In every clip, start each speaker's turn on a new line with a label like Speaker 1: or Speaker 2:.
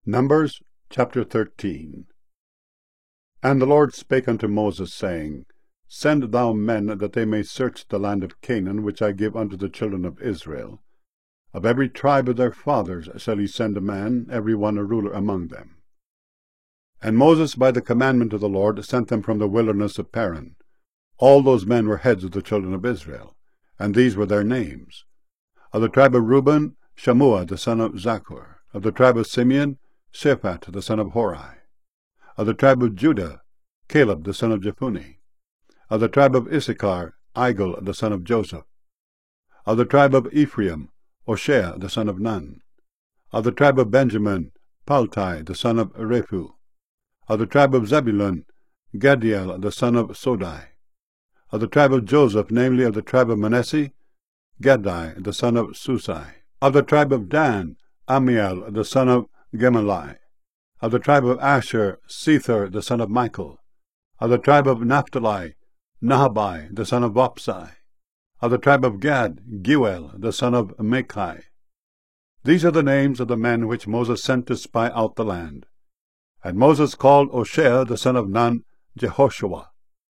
Speaker 1: Numbers chapter 13. And the Lord spake unto Moses, saying, Send thou men, that they may search the land of Canaan, which I give unto the children of Israel. Of every tribe of their fathers shall he send a man, every one a ruler among them. And Moses by the commandment of the Lord sent them from the wilderness of Paran. All those men were heads of the children of Israel, and these were their names. Of the tribe of Reuben, Shammua the son of Zaccur. Of the tribe of Simeon, Shaphat the son of Hori. Of the tribe of Judah, Caleb the son of Jephunneh. Of the tribe of Issachar, Igal the son of Joseph. Of the tribe of Ephraim, Hoshea the son of Nun. Of the tribe of Benjamin, Paltai the son of Rephu. Of the tribe of Zebulun, Gadiel the son of Sodai. Of the tribe of Joseph, namely of the tribe of Manasseh, Gadai the son of Susai. Of the tribe of Dan, Amiel the son of Gemalli. Of the tribe of Asher, Sethur the son of Michael. Of the tribe of Naphtali, Nahabai the son of Vopsai. Of the tribe of Gad, Geuel the son of Machai. These are the names of the men which Moses sent to spy out the land. And Moses called Hoshea the son of Nun, Jehoshua.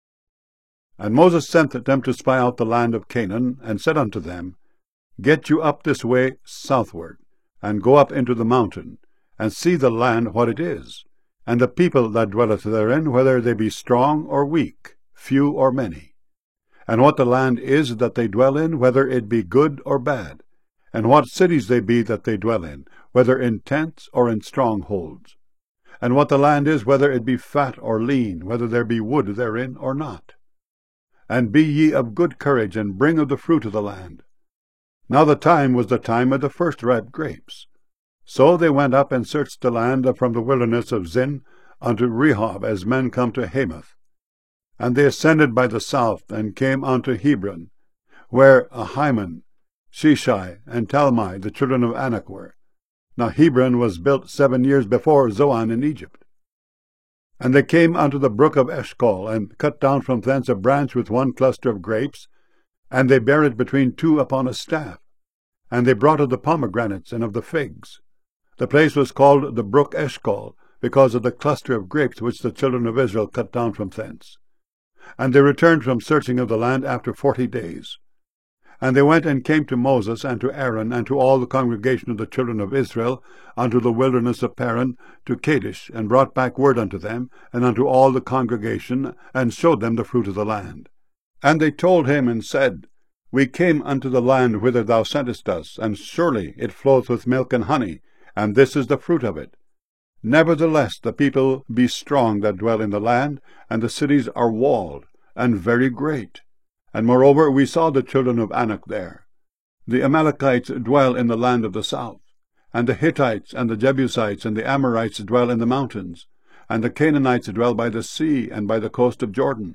Speaker 1: And Moses sent them to spy out the land of Canaan, and said unto them, Get you up this way southward, and go up into the mountain, and see the land what it is, and the people that dwelleth therein, whether they be strong or weak, few or many, and what the land is that they dwell in, whether it be good or bad, and what cities they be that they dwell in, whether in tents or in strongholds, and what the land is, whether it be fat or lean, whether there be wood therein or not. And be ye of good courage, and bring of the fruit of the land. Now the time was the time of the first ripe grapes. So they went up and searched the land from the wilderness of Zin unto Rehob, as men come to Hamath. And they ascended by the south, and came unto Hebron, where Ahiman, Sheshai, and Talmai, the children of Anak, were. Now Hebron was built 7 years before Zoan in Egypt. And they came unto the brook of Eshcol, and cut down from thence a branch with one cluster of grapes, and they bare it between two upon a staff. And they brought of the pomegranates and of the figs. The place was called the brook Eshcol, because of the cluster of grapes which the children of Israel cut down from thence. And they returned from searching of the land after 40 days. And they went and came to Moses and to Aaron and to all the congregation of the children of Israel unto the wilderness of Paran, to Kadesh, and brought back word unto them, and unto all the congregation, and showed them the fruit of the land. And they told him and said, We came unto the land whither thou sentest us, and surely it floweth with milk and honey, and this is the fruit of it. Nevertheless the people be strong that dwell in the land, and the cities are walled, and very great. And moreover we saw the children of Anak there. The Amalekites dwell in the land of the south, and the Hittites and the Jebusites and the Amorites dwell in the mountains, and the Canaanites dwell by the sea and by the coast of Jordan.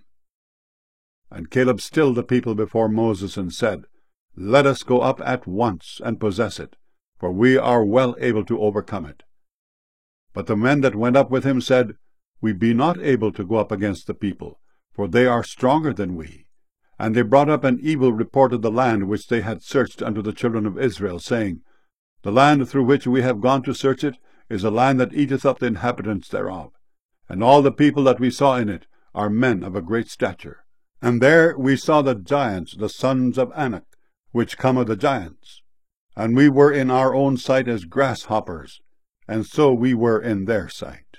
Speaker 1: And Caleb stilled the people before Moses, and said, Let us go up at once and possess it, for we are well able to overcome it. But the men that went up with him said, We be not able to go up against the people, for they are stronger than we. And they brought up an evil report of the land which they had searched unto the children of Israel, saying, The land through which we have gone to search it is a land that eateth up the inhabitants thereof, and all the people that we saw in it are men of a great stature. And there we saw the giants, the sons of Anak, which come of the giants. And we were in our own sight as grasshoppers, and so we were in their sight.